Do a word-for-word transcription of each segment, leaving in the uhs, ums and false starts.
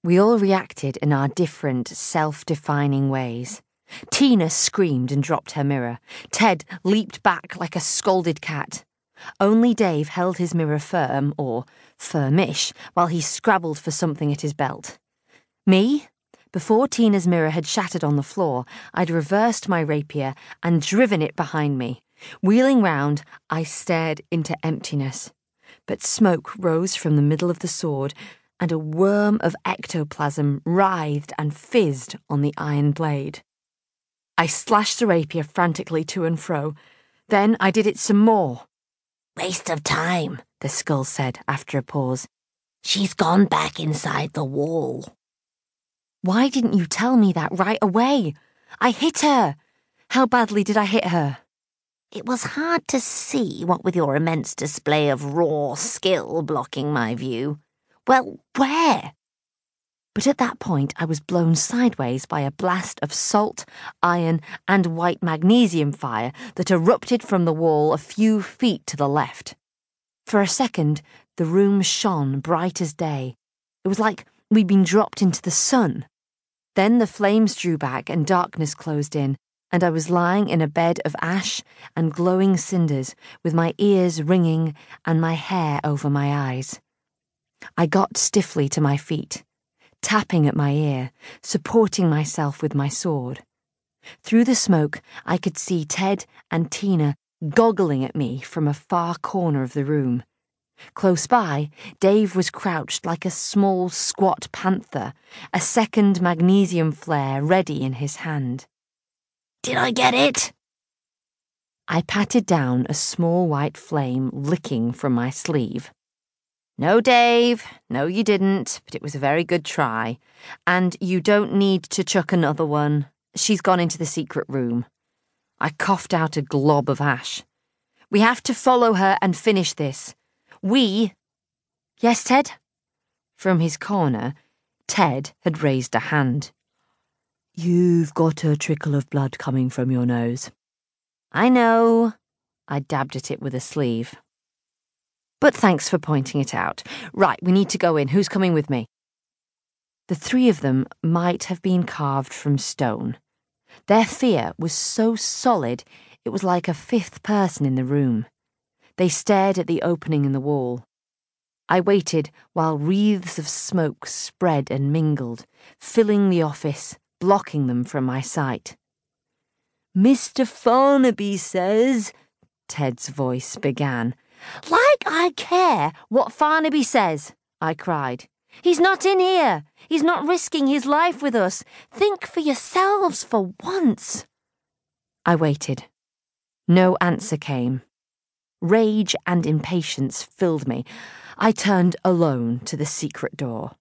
We all reacted in our different, self-defining ways. Tina screamed and dropped her mirror. Ted leaped back like a scalded cat. Only Dave held his mirror firm, or firmish, while he scrabbled for something at his belt. Me? Before Tina's mirror had shattered on the floor, I'd reversed my rapier and driven it behind me. Wheeling round, I stared into emptiness. But smoke rose from the middle of the sword, and a worm of ectoplasm writhed and fizzed on the iron blade. I slashed the rapier frantically to and fro. Then I did it some more. "Waste of time," the skull said after a pause. "She's gone back inside the wall." Why didn't you tell me that right away? I hit her. How badly did I hit her? It was hard to see, what with your immense display of raw skill blocking my view. Well, where? But at that point I was blown sideways by a blast of salt, iron, and white magnesium fire that erupted from the wall a few feet to the left. For a second, the room shone bright as day. It was like we'd been dropped into the sun. Then the flames drew back and darkness closed in, and I was lying in a bed of ash and glowing cinders, with my ears ringing and my hair over my eyes. I got stiffly to my feet, tapping at my ear, supporting myself with my sword. Through the smoke, I could see Ted and Tina goggling at me from a far corner of the room. Close by, Dave was crouched like a small, squat panther, a second magnesium flare ready in his hand. "Did I get it?" I patted down a small white flame licking from my sleeve. "No, Dave, no you didn't, but it was a very good try. And you don't need to chuck another one. She's gone into the secret room." I coughed out a glob of ash. "We have to follow her and finish this. We—" "Yes, Ted?" From his corner, Ted had raised a hand. "You've got a trickle of blood coming from your nose." "I know." I dabbed at it with a sleeve. "But thanks for pointing it out. Right, we need to go in. Who's coming with me?" The three of them might have been carved from stone. Their fear was so solid it was like a fifth person in the room. They stared at the opening in the wall. I waited while wreaths of smoke spread and mingled, filling the office, blocking them from my sight. "Mister Farnaby says," Ted's voice began. "Like I care what Farnaby says," I cried. "He's not in here. He's not risking his life with us. Think for yourselves for once." I waited. No answer came. Rage and impatience filled me. I turned alone to the secret door.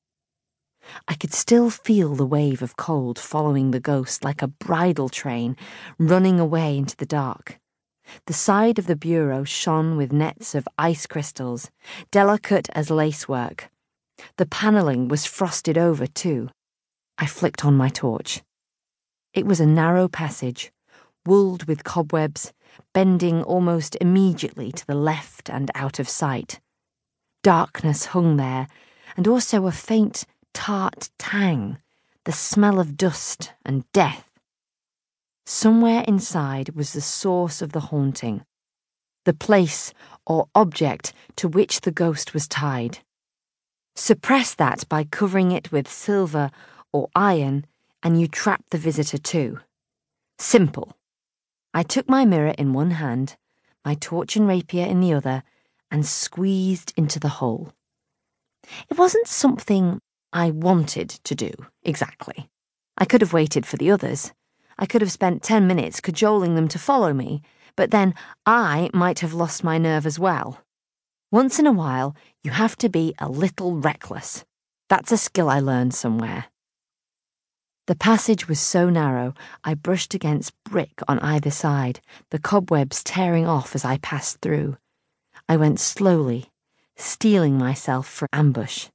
I could still feel the wave of cold following the ghost like a bridal train, running away into the dark. The side of the bureau shone with nets of ice crystals, delicate as lacework. The panelling was frosted over, too. I flicked on my torch. It was a narrow passage, wooled with cobwebs, bending almost immediately to the left and out of sight. Darkness hung there, and also a faint, tart tang, the smell of dust and death. Somewhere inside was the source of the haunting, the place or object to which the ghost was tied. Suppress that by covering it with silver or iron, and you trap the visitor too. Simple. I took my mirror in one hand, my torch and rapier in the other, and squeezed into the hole. It wasn't something I wanted to do, exactly. I could have waited for the others. I could have spent ten minutes cajoling them to follow me, but then I might have lost my nerve as well. Once in a while, you have to be a little reckless. That's a skill I learned somewhere. The passage was so narrow, I brushed against brick on either side, the cobwebs tearing off as I passed through. I went slowly, steeling myself for ambush.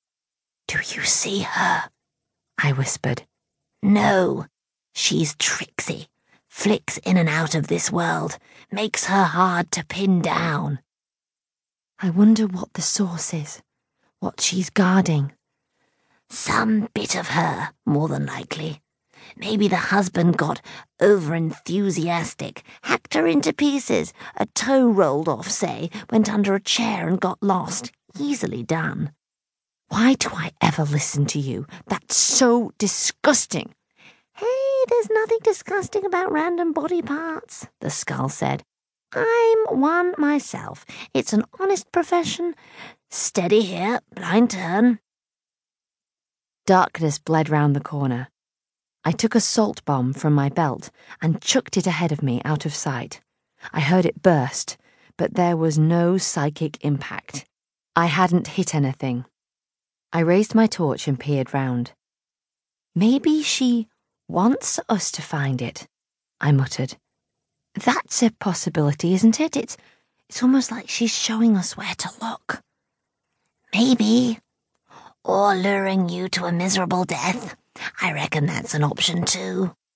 "Do you see her?" I whispered. "No. She's tricksy, flicks in and out of this world, makes her hard to pin down." I wonder what the source is, what she's guarding. Some bit of her, more than likely. Maybe the husband got over-enthusiastic, hacked her into pieces, a toe rolled off, say, went under a chair and got lost. Easily done. Why do I ever listen to you? That's so disgusting. Hey, there's nothing disgusting about random body parts, the skull said. I'm one myself. It's an honest profession. Steady here, blind turn. Darkness bled round the corner. I took a salt bomb from my belt and chucked it ahead of me out of sight. I heard it burst, but there was no psychic impact. I hadn't hit anything. I raised my torch and peered round. Maybe she wants us to find it, I muttered. That's a possibility, isn't it? It's, it's almost like she's showing us where to look. Maybe. Or luring you to a miserable death. I reckon that's an option too.